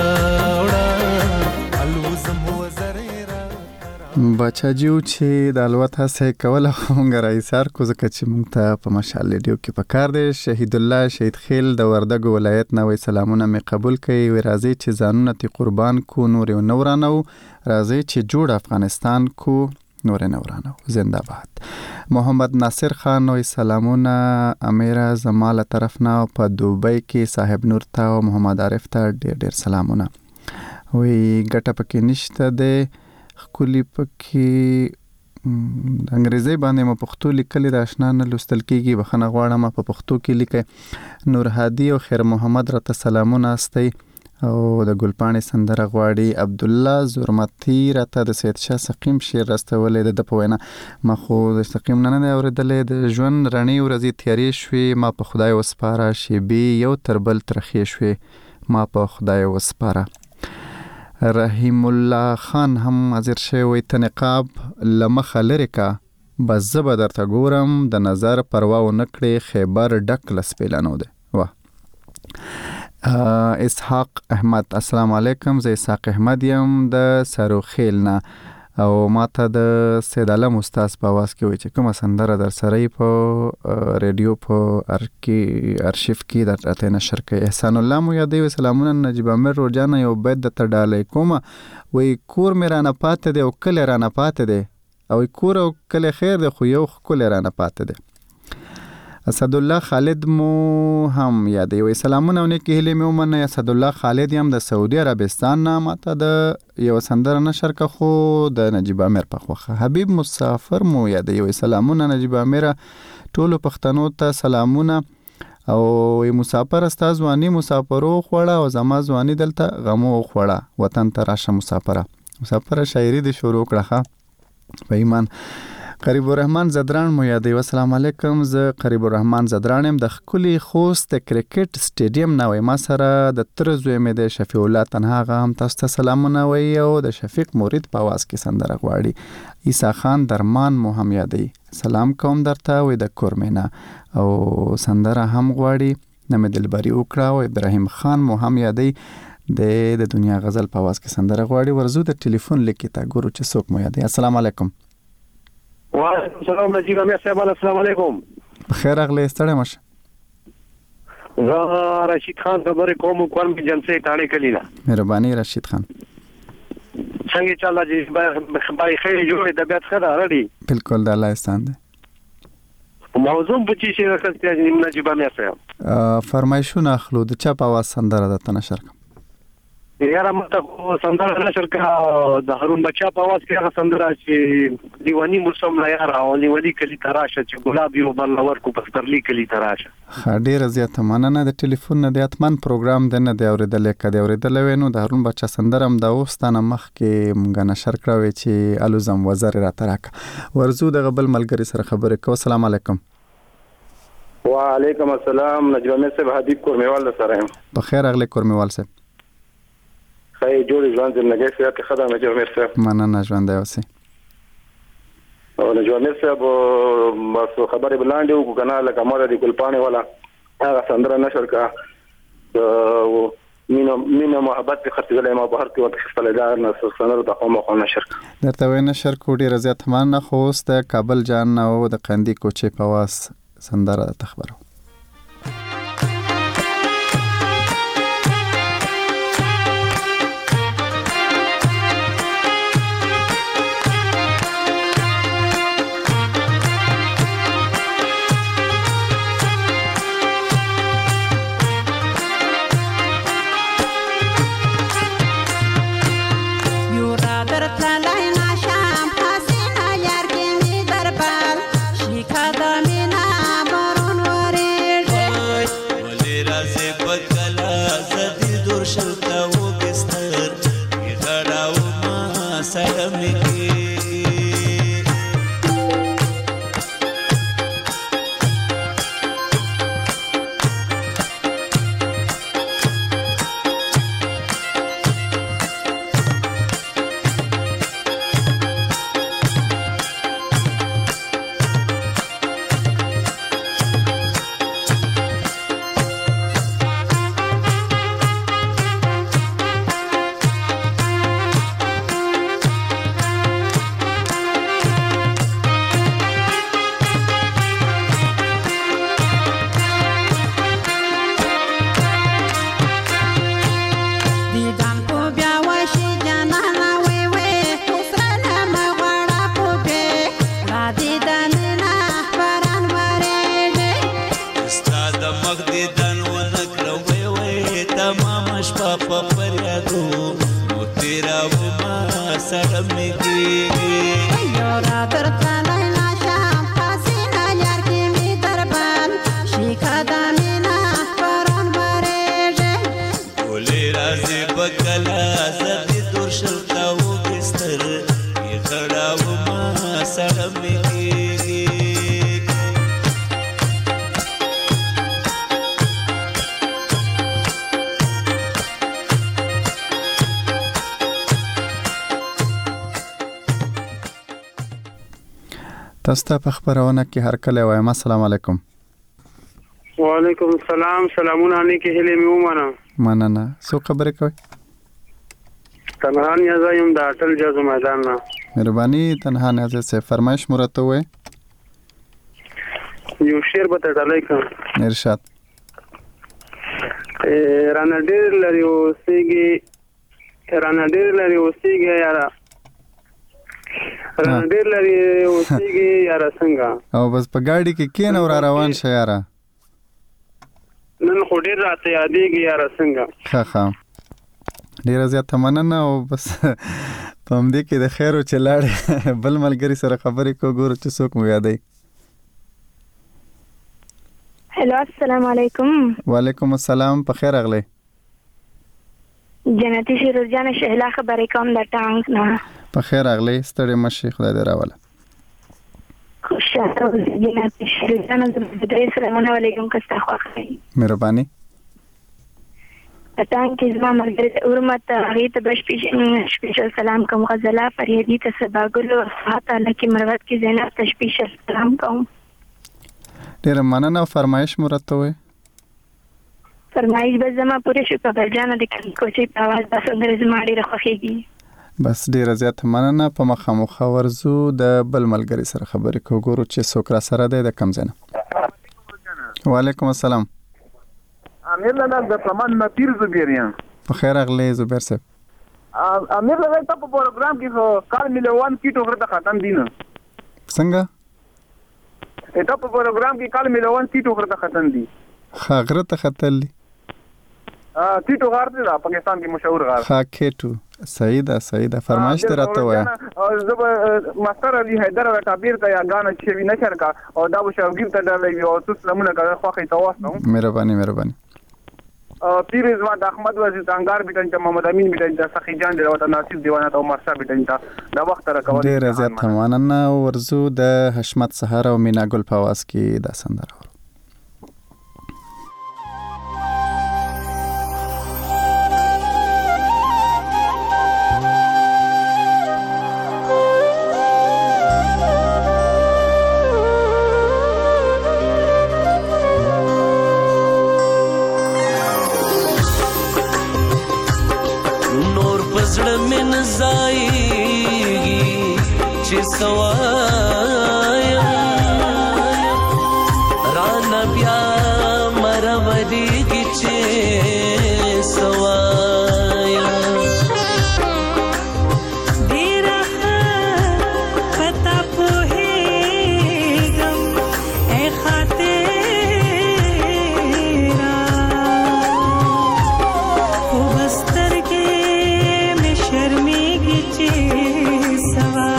راوړه الوزم وزرې راته. باچا جیو چې د الوت هڅه کوله خو موږ راایثار کو ځکه چې موږ ته په مشال ریډیو کې پکار دی. شهید الله شهید خیل د وردګو ولایت نه وی سلامونه مې قبول کړي. وی راځي چې ځانونه تی قربان کو نور یو نورانو راځي چې جوړ افغانستان کو نور نورانو زنده باد. محمد ناصر خان وی سلامونه امیره زماله طرف نه په دوبۍ کې صاحب نور ته او محمد عارف ته ډیر ډیر سلامونه. وی ګټه پکې نشته ده خولي پکې انګریزي باندې مو پښتو لیکلي د آشنا نه لوستل کیږي. بخنه غواړم په پښتو کې لیکه. نور هادي او خیر محمد راته سلامونه استي او د ګلپاڼې سندره غواړي. عبد الله زرمتی راته د سید شاه سقیم شعر راستولې د په وینا ما خو د سقیم نه نه اوریدلې. د ژوند رڼې ورځې تیارې شوې ما په خدای وسپاره شیبې یو تربل ترخې شوې ما په خدای وسپاره. رحیم الله خان هم حاضر شوی ته نقاب لمخه لري کا بس زه به درته ګورم د نظر پروا ونه کړې خیبر ډک لسپیلانو ده. واه اسحاق احمد السلام علیکم. زه اسحاق احمد یم د سروخیل نه او ماته د سید علم استاد په आवाज کې وی چې کومه سندره در سره په ریډیو په ارشیف کې درته نشر کړي. احسان الله مو یادوي سلامونه نجیب امیر روجانه یو بیت د تډالې کومه وی کور مې رانه پاتې دی او کله رانه پاتې دی او کور او کله خیر دی خو یو کله رانه پاتې دی. اسد الله خالد مو هم یادوي وی سلامونه ونکي هلي مې ومنه. اسد الله خالد یم د سعودي عربستان نه ماته د یو سندره نشر کا خو د نجیب امیر په خوخه. حبیب مسافر مو یادوي وی سلامونه نجیب امیر ټولو پښتنو ته سلامونه او وی مسافر استاد ځواني مسافرو خوړه او زما ځواني دلته غمو خوړه وطن ته راشه مسافره شاعري د شروع کړه په ایمان. قریب الرحمن زدران مو یادوي السلام علیکم. زه قریب الرحمن زدران یم د خولي خوست کرکټ سټیډیم نه وای ما سره د ترزوی مې د شفیع الله تنها غام تاسو ته سلامونه وای او د شفیق مرید په आवाज کې سندره غواړي. عیسی خان درمان مو هم یادوي سلام کوم درته وای د کورمینا او سندره هم غواړي. نمې دلبری وکړه او ابراهیم خان مو هم یادوي د دنیا غزل په आवाज کې سندره غواړي. ورزو د ټلیفون لیکي تا ګورو چې څوک مو یاد. السلام علیکم. وعلیکم السلام نجیب امیر صاحب. السلام علیکم. بخیر اغلی ستړی مشه. زه رشید خان خبرې کوم کوم جنسي ټاړې کلینا. مهرباني رشید خان. څنګه چاله چې خبرې خیر جوړې د بیت خدا رډي. بالکل د الله احسان ده. موضوع په چې شي راځي نجیب امیر صاحب. فرمایشونه اخلو د چا په आवाज سندره د تنشر کوم. یاره مته سندره نشر کا د هارون بچا په आवाज کې هغه سندره چې دیوانی مرسم لا یاره او نیولې کلی تراشه چې ګلاب یو بل لور کو پسترلی کلی تراشه. ډیره زیاته مننه. د ټلیفون نه د اتمن پروګرام د نه د اوریدل کده اوریدل وینو د هارون بچا سندره هم د اوستانه مخ کې مونږه نشر کړو چې الوزم وزر را تراک. ورزو د غبل ملګری سره خبرې کو. السلام علیکم. وعلیکم السلام. نجیب امیر صاحب حبیب کورمیوال سره یم. بخیر اغلی کورمیوال صاحب. خیر جوړ ژوند زندګي سره کې خدای نجیب امیر صاحب. مننه ژوند دی اوسه. او نجیب امیر صاحب بس خبرې بلاندې وکړه کنه لکه مور دې ګلپانې والا هغه سندره نشر کا مینه محبت په خاطر له ما بهر کې وخت خپلدار نه سندره د قوم خو نشر درته وای نشر کوډي رضایت مان نه خوست کابل جان او د قندی کوچې په واس سندره تخبرو. تاسو په خبرونه کې هر کله وایم. السلام علیکم. وعلیکم السلام. سلامونه علیکم. هله می ومنه. مننه. سو خبرې کوي؟ تنها نیازه یم د اټل جازو میدان نه. مهرباني تنها نیازه سے فرمایش مرته وې. یو شعر به ډالای کوم. ارشاد. رانډیر لري اوسېږي یاره ډېر لري اوسېږي یاره څنګه او بس په ګاډي کې کین او روان شه یاره نن خو ډېر راته یادېږي یاره څنګه ښه ډېره زیاته مننه او بس په همدې کې د خیر او چې لاړې بل ملګري سره خبرې کو ګورو چې څوک مو یادوي. هلو السلام علیکم. وعلیکم السلام. په خیر اغلی. جنتی شیروز جان شهلا خبرې کوم د ټانګ نه. په خیر اغلی ستړي مشي خدای دې راوله. خوشاله جنتی شیروز جان زموږ سلامونه علیکم کستا خوخه. مهرباني. ټانګ کې زما مرګ اورمت هغه ته بشپیشل سلام کوم. غزلا فریدی ته سباګلو حتا لکه مروت کې زینب ته سپیشل سلام کوم. ډیر مننه. فرمایش مرته وي. فرمایش به زما پوره شو په بلجانه د کوچي په आवाज د سندره زما ډیره خوښیږي. بس ډیره زیاته مننه. په مخامخ ورزو د بل ملګری سره خبرې کوو، ګورو چې څوک را سره دی د کم ځای نه. وعلیکم السلام. امیر لاله د پرمان مپیر زبیریان. په خیر اغلی زبیر صاحب. امیر لاله ته په پروګرام کې کال مليون کیټو غره ختم دینه. څنګه؟ ته په پروګرام کې کال مليون کیټو غره ختم دي. غره ته ختل دي. کیټو غار دی پاکستان کې مشهور غار. کیټو صحیح ده فرمایش ته راته وای. زب مستر علي حیدر را تعبیر ته یا غانا چې وی نشر کا او دا شوګیر ته ډالې او تاسو لمونه کا خوخه تاسو. مهرباني. پیر ازماد احمد وزیر انګار بیٹن ته محمد امین بیٹن ته سخی جان دی وته ناصر دیوانه ته عمر صاحب بیٹن ته دا وخت را کول. ډیر زیات مننه. ورزو د حشمت سحر او مینا ګل په आवाज کې دا سندره. سوایا رانا بیا مروری کی چه سوایا دیرا پتا پوهیگم اے خاطرہ خوب استر کے میں شرمیگی چه سوایا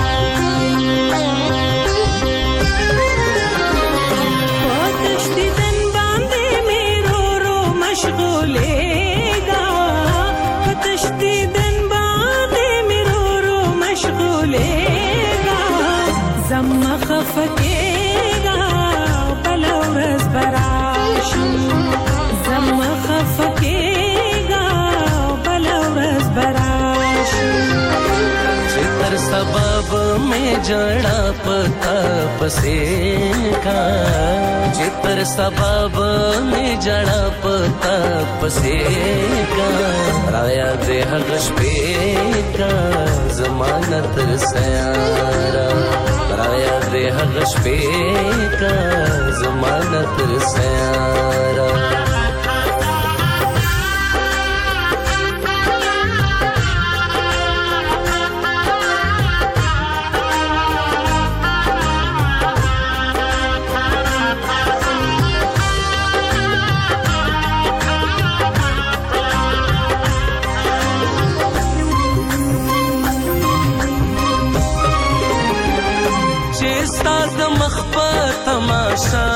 خفکیگا بلورز براشم زم خفکیگا بلورز براشم چتر سبب میں جڑا پتا پسیگا چتر سبب میں جڑا پتا پسیگا رایا دے حقش پیگا زمانت سیارا رایا دے حقش پیگا زمانت سیارا تماشا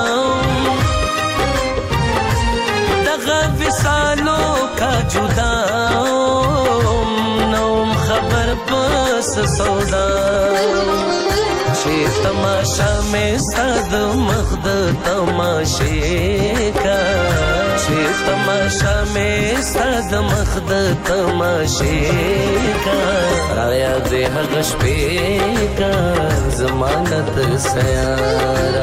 دغه وصالو کا جدا نوم خبر پس سودا چې تماشا میں صد مخد تماشے کا چې تماشا میں صد مخد تماشے کا رایا دے حقش پہ کا زمانت سیارا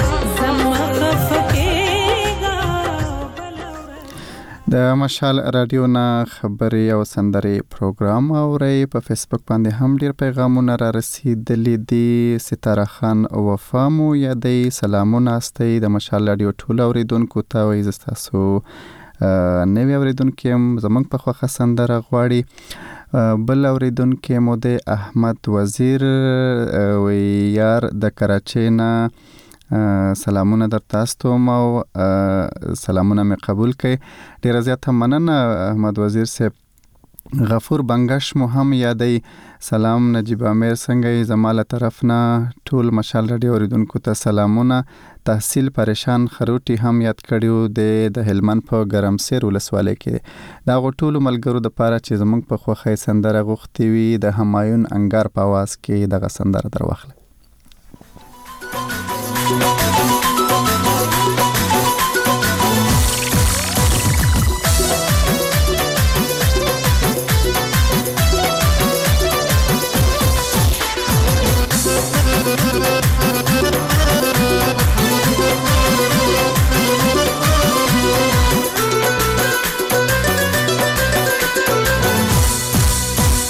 د مشال رادیو نه خبري او سندري پروګرام اوري. په فیسبوک باندې هم ډیر پیغامونه را رسیدلي دي. ستاره خان وفا مو یادې سلامونه استي د مشال رادیو ټول اوریدونکو ته وایي زستاسو نوی اوریدونکو هم زمونږ په خوښه سندره غواړي. بل اوریدونکو مو د احمد وزیر وی یار د کراچۍ نه سلامونه در تاسو او سلامونه می قبول کړئ. ډیر زیات مننه احمد وزیر صاحب. غفور بنگش مو هم یادې سلام. نجیب امیر څنګه زماله طرف نه ټول مشال رادیو اوریدونکو ته سلامونه. تحصیل پریشان خروټي هم یاد کړیو د هلمند په ګرمسیر ولسوالۍ کې. دا غټول ملګرو د پاره چې زمونږ په خوخه سندره غوښتي وي د همایون انګار په आवाज کې دغه سندره دروخله.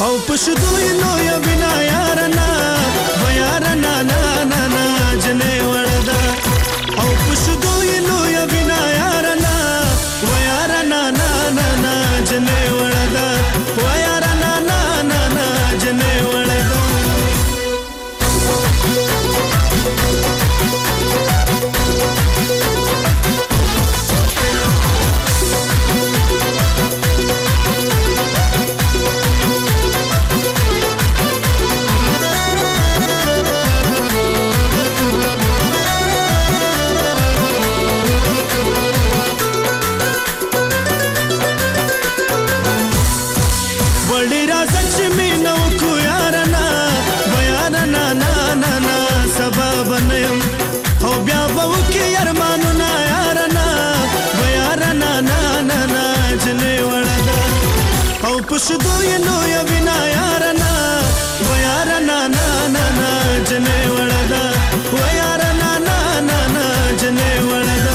او پښدوی نو یا بنا یارنا و یارنا نا نا نا جنې وړدا او پښدوی نو یا بنا یارنا و یارنا نا نا نا جنې وړدا و یارنا نا نا نا جنې وړدا پښدوی نو یا بنا یارنا و یارنا نا نا نا جنې وړدا و یارنا نا نا نا جنې وړدا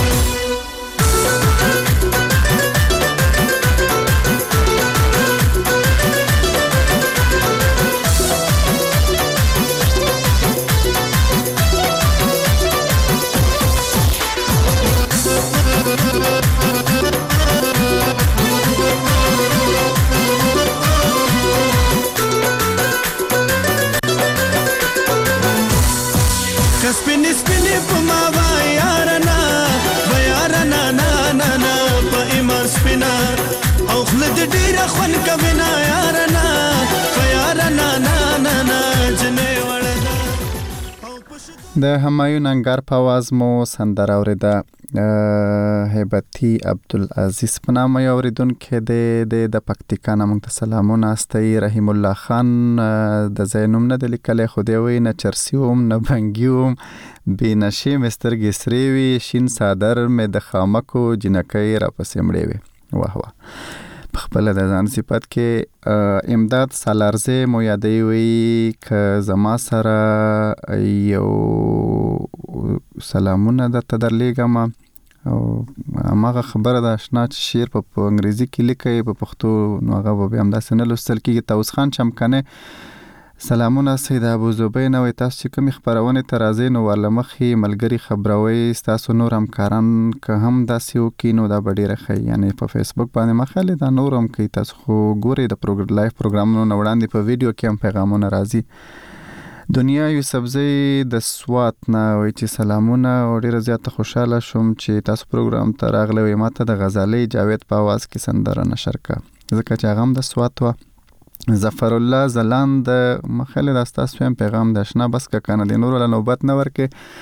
سپینې سپینې په ما وای یارنا و یارنا نا نا نا په ایمان سپینا او خلد ډیره خون کوینا یارنا و یارنا نا نا نا جنې وړدا د همایون انګار په आवाज مو سندره اوریده هیبتی عبدالعزیز په نامه یو اوریدونکی د پکتیکا نه موږ ته سلامونه استوي. رحیم الله خان د ځای نوم نه دی لیکلی خو دی وایي نه چرسي وم نه بنګي وم بې نشې مې سترګې سرې وي شین څادر مې د خامکو جنکۍ راپسې مړې وي. واه واه په خپله د ځان صفت کې امداد سالارزی مو یادوي وایي که زما سره یو سلامونه درته درلیږم او هماغه خبره ده اشنا چې شعر په انګریزي کې لیکي په پښتو نو هغه به بیا همداسې نه لوستل کېږي. طاووس خان چمکنی سلامونه سید ابو زبین وایي تاسو چې کومې خپرونې ته راځئ نو ورله مخې ملګري خبروئ ستاسو نور همکاران که هم داسې وکړي نو دا به ډېره ښه یعنې په فیسبوک باندې ما خیال دا نور هم کوي تاسو خو ګورئ د لایف پروګرامونو نه وړاندې په ویډیو کې هم پیغامونه راځي. دنیا یوسفزی د سوات نه وایي چې سلامونه او ډېره زیاته خوشحاله شوم چې تاسو پروګرام ته راغلی وئ ما ته د غزالۍ جاوید په آواز کې سندره نشر کړه ځکه چې هغه هم د سوات وه. ظفر الله زلاند مخاله د تاسو هم پیغام د آشنا بس که کنه د نور له نوبت نه ورکه.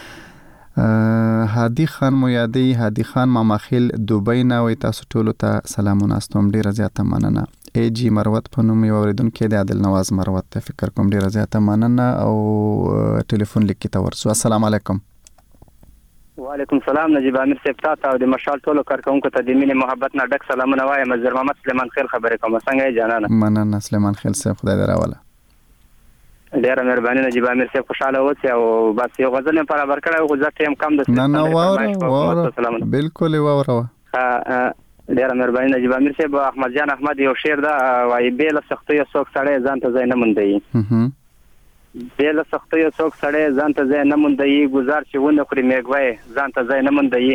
هادي خان مو یادی هادي خان ماماخیل دوبۍ نه وایي تاسو ټولو ته سلامونه استوم ډېره زیاته مننه. ای جی مروت په نوم یو اوریدونکی دی عادل نواز مروت ته فکر کوم ډېره زیاته مننه او ټلیفون لیک کې ته ورسو. السلام علیکم. وعلیکم السلام نجیب امیر صاحب تاسو او د مشال ټولو کارکونکو ته د مینې محبت نه ډک سلامونه وایم. زر محمد سلیمان خیل خبرې کوم څنګه یې جانانه؟ مننه سلیمان خیل صاحب خدای دې راوله. ډیره مهرباني نجیب امیر صاحب خوشاله اوسئ او بس یو غزل مې برابر کړی خو ځکه ټیم کم د نه واوره بالکل واوره. ډیره مهرباني نجیب امیر صاحب. احمد جان احمد یو شعر دا وایي بې له سختیو څوک سړی ځان ته ځای نه موندی بې له سختیو څوک سړی ځان ته ځای نه موندی ګزار چې ونه خوري میږوی ځان ته ځای نه موندی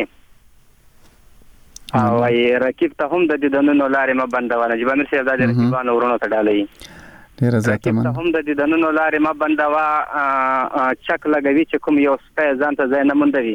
او وایي رقیب ته هم د دیدنونو لارې مه بندوه. نجیب امیر صاحب دا د رقیبانو ورونو ته ډالۍ رقیب ته هم د دیدنونو لارې مه بندوه چک لګوي چې کوم یو سپی ځان ته ځای نه موندوي.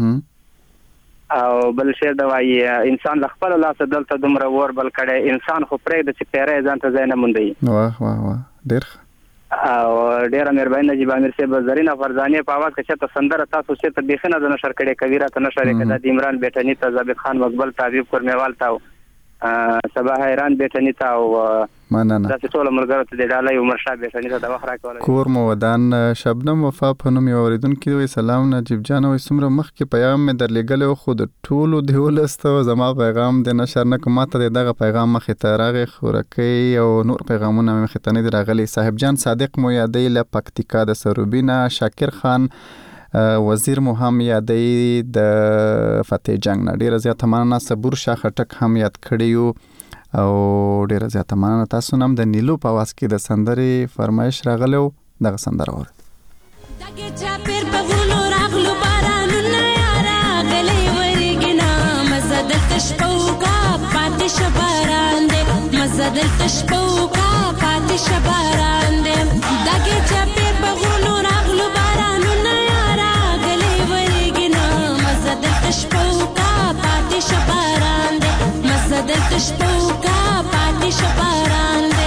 او بل شعر دا وایي انسان له خپل لاسه دلته دومره اور بل کړی انسان خو پرېږده چې پیری ځان ته ځای نه موندی. واه واه واه ډېر او ډیره مهرباني نجیب امیر صاحب. زرینه فرزانه په आवाज کې چې سندره تاسو چې ته بخنه د نشر کړي کویره ته نشر کړه د عمران بیٹنی ته ضابط خان مقبل طبيب کورمیوال ته صباح حیران بیٹنی ته او مننه تاسو ټول ملګرو ته د ډالۍ عمر شاه بیٹنی ته د وخت راکول. کور مو ودان شبنم وفا په نوم یو اوریدونکي وي سلام نجیب جان وي څومره مخکې پیغام مې درلېږلی خو د ټولو دی ولسته زما پیغام د نشر نه کوم ته دغه پیغام مخې ته راغی خورکۍ او نور پیغامونه مخې ته نه راغلي. صاحب جان صادق مو یادی له پکتیکا د سروبینا شاکر خان وزیر مو هم یادی د فتح جنگ نه ډیره زیاته مننه. صبور شاه خټک هم یاد کړی یو او ډیره زیاته مننه. تاسو نم د نیلو په आवाज کې د سندرې فرمایش راغلو دغه سندره وره. دغه چا پیر په غولو راغلو بارانونه یارا غلې ورګنا مزه د تشپوکا پاتې شباران دې مزه د تشپوکا پاتې شباران دې دغه چا پیر په غولو راغلو بارانونه یارا غلې ورګنا مزه د تشپوکا پاتې شباران دې مزه د تشپوکا پاتې شباران دې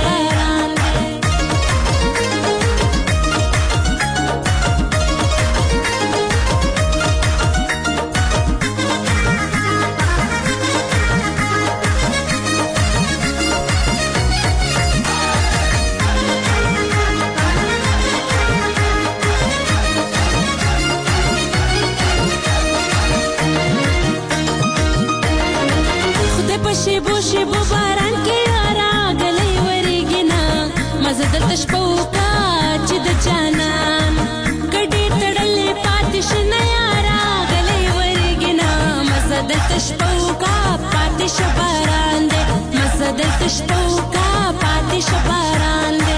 شیبو شیبو باران کې یارا غلې ورګنا مزه د تشپوکا چې د جانان کډې تړلې پاتې شنه یارا غلې ورګنا مزه د تشپوکا پاتې شباران دې مزه د تشپوکا پاتې شباران دې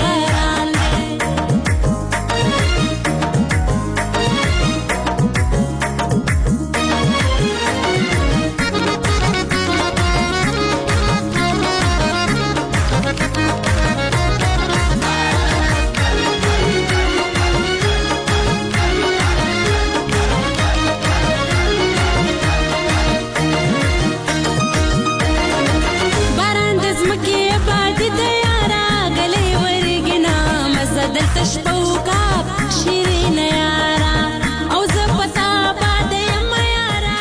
تشپوکا شیرین یارا او ز پتا باندې یم یارا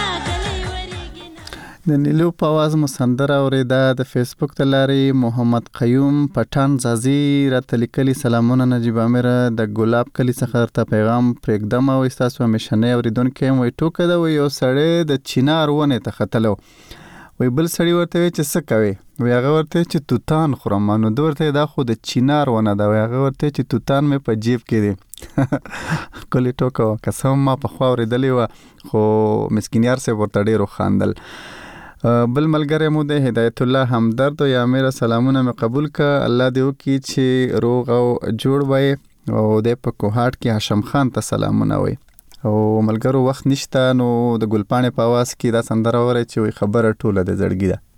د نیلو په आवाज مو سندره اوریدا. د فیسبوک د لارې محمد قیوم پټان زازی راته لیکلي سلامونه نجیب امیر د ګلاب کلی څخه ته پیغام پرېږدم او تاسو همیشنه اوریدونکو وي ټوکه دا وي یو سړی د چینار ونه ته ختلو وی بل سړی ورته چې څه کوي وی هغه ورته چې توتان خورم نو د ورته دا خو د چینار ونه دا وی هغه ورته چې توتان مې په جیب کې دی کلی ټوکو قسم ما په خوا اوریدلی و خو مسکینیار سه ورته ډیرو خاندل. بل ملګری مو د هدایت الله همدرد یا میرا سلامونه مې قبول ک الله دې وکړي چې روغ او جوړ وای او د په کوهاټ کې هاشم خان ته سلامونه وای او ملګرو وخت نشته نو د ګلپانې په आवाज کې دا سندره وره چې خبره ټوله د زړګي ده.